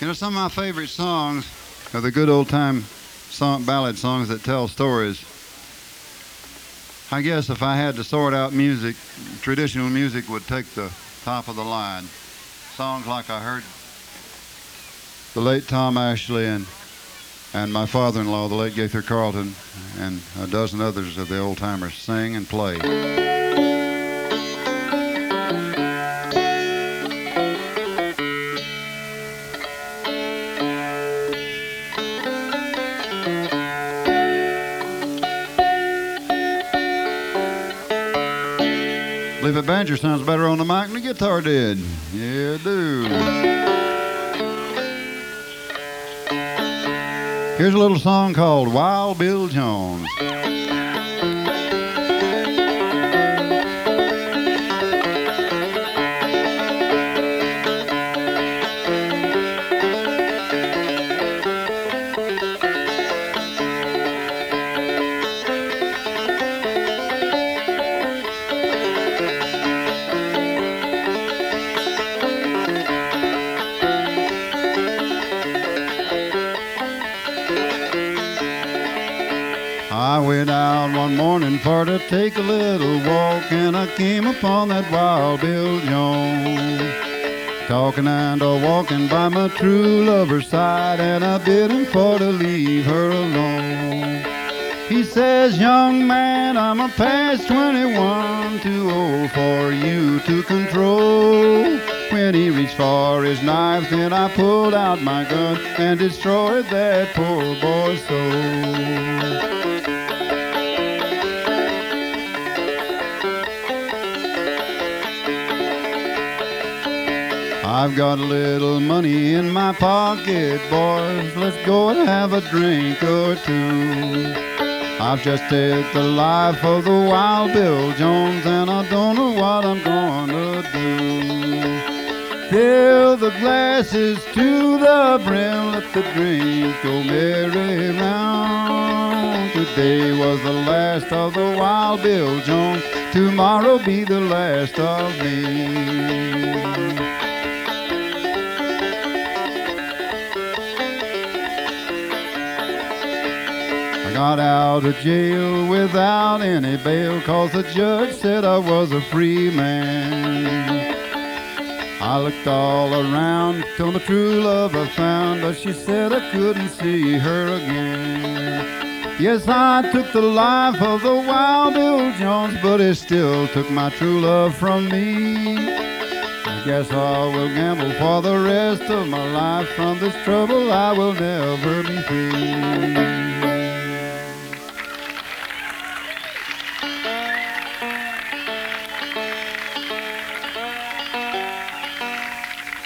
You know, some of my favorite songs are the good old-time ballad songs that tell stories. I guess if I had to sort out music, traditional music would take the top of the line. Songs like I heard the late Tom Ashley and my father-in-law, the late Gaither Carlton, and a dozen others of the old-timers sing and play. Believe a banjo sounds better on the mic than the guitar did. Yeah, it do. Here's a little song called Wild Bill Jones. I went out one morning for to take a little walk, and I came upon that Wild Bill Jones, talking and walking by my true lover's side, and I bid him for to leave her alone. He says, young man, I'm a past 21, too old for you to control. When he reached for his knife, then I pulled out my gun and destroyed that poor boy's soul. I've got a little money in my pocket, boys. Let's go and have a drink or two. I've just taken the life of the Wild Bill Jones, and I don't know what I'm gonna do. Fill the glasses to the brim, let the drink go merry round. Today was the last of the Wild Bill Jones, tomorrow be the last of me. Got out of jail without any bail, 'cause the judge said I was a free man. I looked all around till my true love I found, but she said I couldn't see her again. Yes, I took the life of the Wild Bill Jones, but it still took my true love from me. I guess I will gamble for the rest of my life. From this trouble I will never be free.